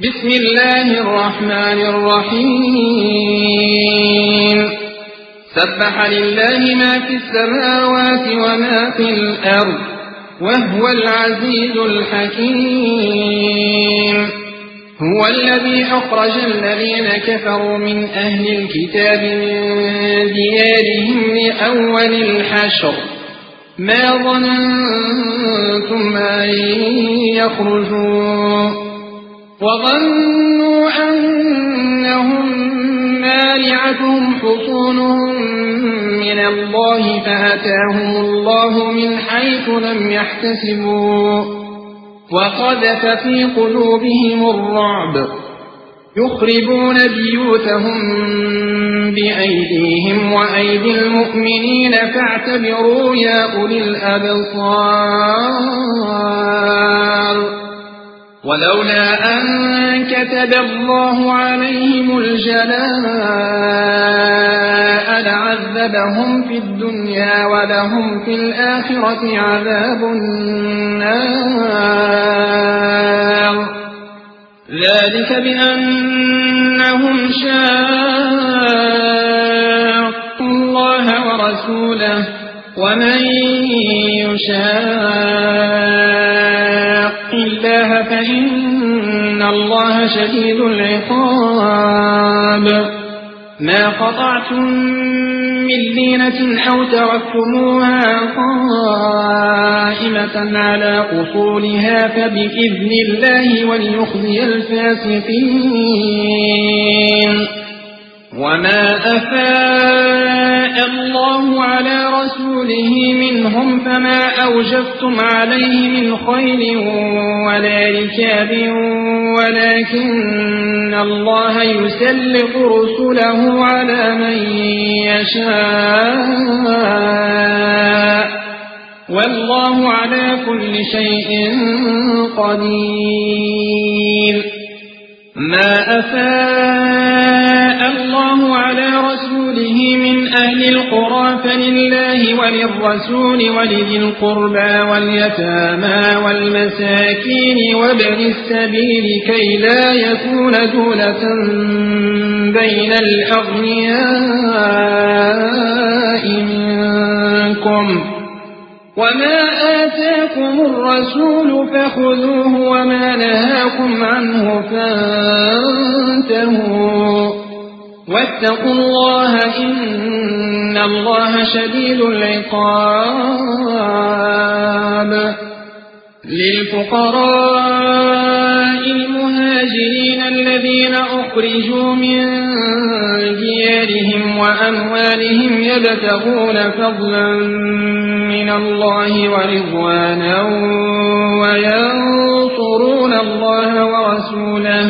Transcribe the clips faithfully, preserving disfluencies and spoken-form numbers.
بسم الله الرحمن الرحيم سبح لله ما في السماوات وما في الأرض وهو العزيز الحكيم هو الذي أخرج الذين كفروا من أهل الكتاب من ديارهم لأول الحشر ما ظننتم أن يخرجوا وظنوا أنهم مانعتهم حصونهم من الله فأتاهم الله من حيث لم يحتسبوا وقذف في قلوبهم الرعب يخربون بيوتهم بأيديهم وأيدي المؤمنين فاعتبروا يا أولي الأبصار ولولا أن كتب الله عليهم الجلاء لعذبهم في الدنيا ولهم في الآخرة عذاب النار ذلك بأنهم شاقوا الله ورسوله ومن يشاق الله فإن الله شديد العقاب ما قطعتم من لينة أو تركتموها قائمة على أصولها فبإذن الله وليخزي الفاسقين وما أفاء الله على رسوله منهم فما أوجفتم عليه من خيل ولا ركاب ولكن الله يسلط رسله على من يشاء والله على كل شيء قدير ما أفاء الله على رسوله من أهل القرى فلله وللرسول ولذي القربى واليتامى والمساكين وابن السبيل كي لا يكون دولة بين الأغنياء منكم وما آتاكم الرسول فخذوه وما نهاكم عنه فانتهوا واتقوا الله إن الله شديد العقاب للفقراء المهاجرين الذين أخرجوا من ديارهم وأموالهم يبتغون فضلا من الله ورضوانا وينصرون الله ورسوله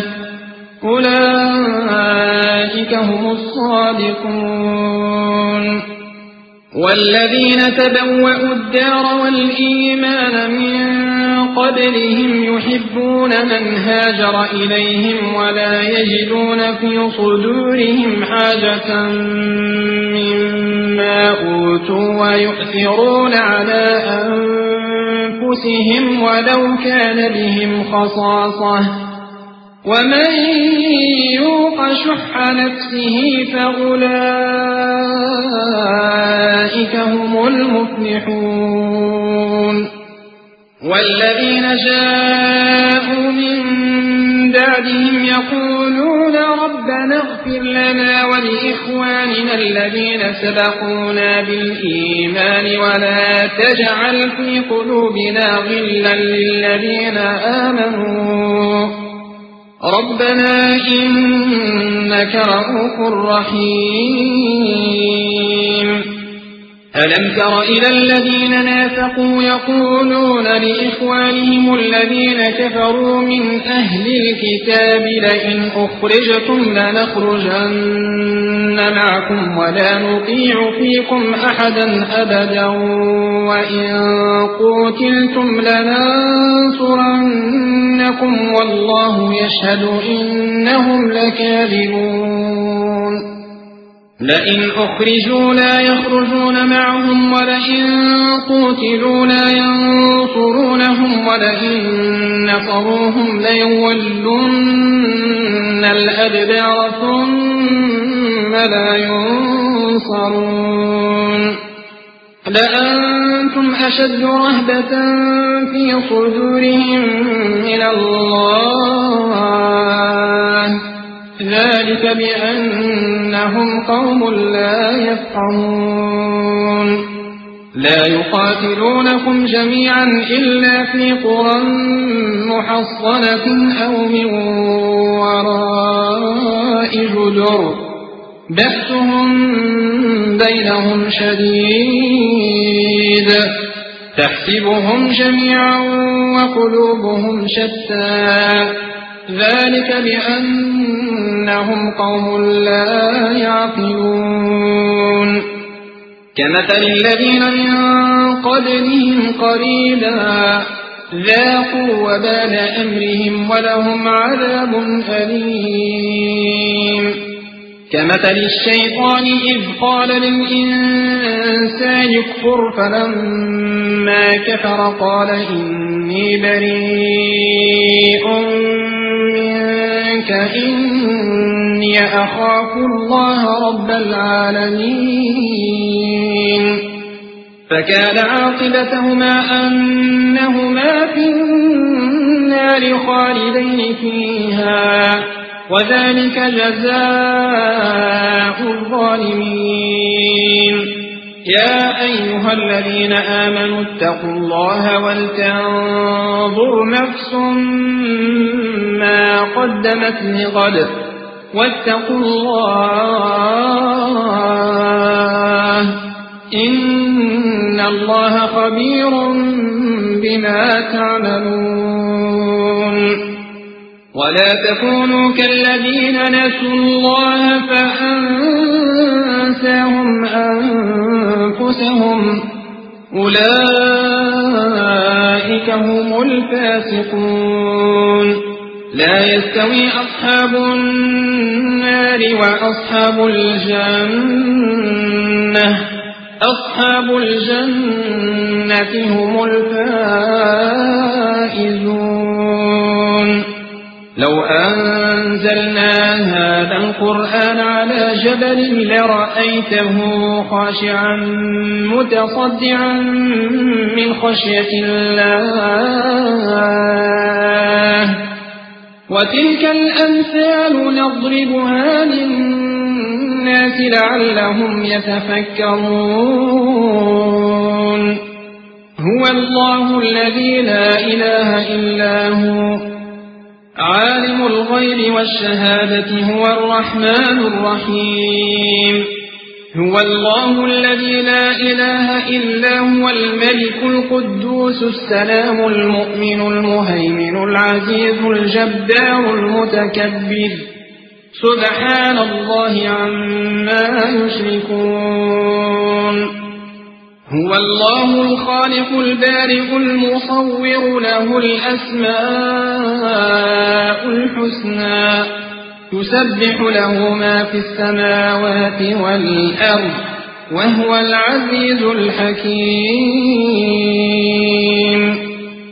أولئك هم الصادقون والذين تبوأوا الدار والإيمان من قبلهم يحبون من هاجر إليهم ولا يجدون في صدورهم حاجة مما أوتوا ويؤثرون على أنفسهم ولو كان بهم خصاصة ومن يوق شح نفسه فأولئك هم المفلحون والذين جاءوا من بعدهم يقولون ربنا اغفر لنا ولإخواننا الذين سبقونا بالإيمان ولا تجعل في قلوبنا غلا للذين آمنوا ربنا إنك رؤوف رحيم ألم تر إلى الذين نافقوا يقولون لإخوانهم الذين كفروا من أهل الكتاب لئن أخرجتم لنخرجن معكم ولا نطيع فيكم أحدا أبدا وإن قتلتم لننصرنكم والله يشهد إنهم لكاذبون لئن أخرجوا لا يخرجون معهم ولئن قتلوا لا ينصرونهم ولئن نصروهم ليولن الأدبار ثم لا ينصرون لأنتم أشد رهبة في صدورهم من الله ذلك بأنهم قوم لا يفقهون لا يقاتلونكم جميعا إلا في قرى محصنة أو من وراء جدر بأسهم بينهم شديد تحسبهم جميعا وقلوبهم شتى ذلك بأنهم قوم لا يعقلون كمثل الذين من قبلهم قريبا ذاقوا وبال أمرهم ولهم عذاب أليم كمثل الشيطان إذ قال للإنسان اكفر فلما كفر قال إني بريء منك إني أخاف الله رب العالمين فكان عاقبتهما أنهما في النار خالدين فيها وذلك جزاء الظالمين يا أيها الذين آمنوا اتقوا الله ولتنظر نفس ما قدمت لغد واتقوا الله إن الله خبير بما تعملون ولا تكونوا كالذين نسوا الله فأنساهم أنفسهم أولئك هم الفاسقون لا يستوي أصحاب النار وأصحاب الجنة أصحاب الجنة هم الفائزون لو أنزلنا هذا القرآن على جبل لرأيته خاشعا متصدعا من خشية الله وتلك الأمثال نضربها للناس لعلهم يتفكرون هو الله الذي لا إله إلا هو عالم الغيب والشهادة هو الرحمن الرحيم هو الله الذي لا إله إلا هو الملك القدوس السلام المؤمن المهيمن العزيز الجبار المتكبر سبحان الله عما يشركون هو الله الخالق البارئ المصور له الأسماء الحسنى يسبح له ما في السماوات والأرض وهو العزيز الحكيم